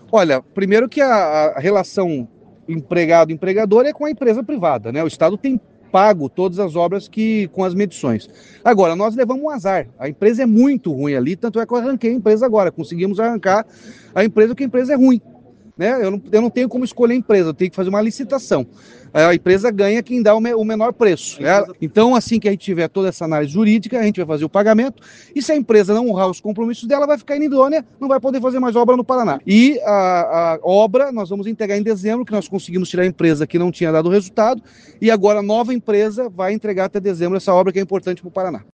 Olha, primeiro que a relação empregado-empregador é com a empresa privada, né? O Estado tem pago todas as obras com as medições. Agora, nós levamos um azar. A empresa é muito ruim ali, tanto é que eu arranquei a empresa agora. Conseguimos arrancar a empresa porque a empresa é ruim. Né? Eu não tenho como escolher a empresa, eu tenho que fazer uma licitação. A empresa ganha quem dá o menor preço. Né? Então, assim que a gente tiver toda essa análise jurídica, a gente vai fazer o pagamento, e se a empresa não honrar os compromissos dela, vai ficar inidônea, não vai poder fazer mais obra no Paraná. E a obra nós vamos entregar em dezembro, que nós conseguimos tirar a empresa que não tinha dado resultado, e agora a nova empresa vai entregar até dezembro essa obra que é importante para o Paraná.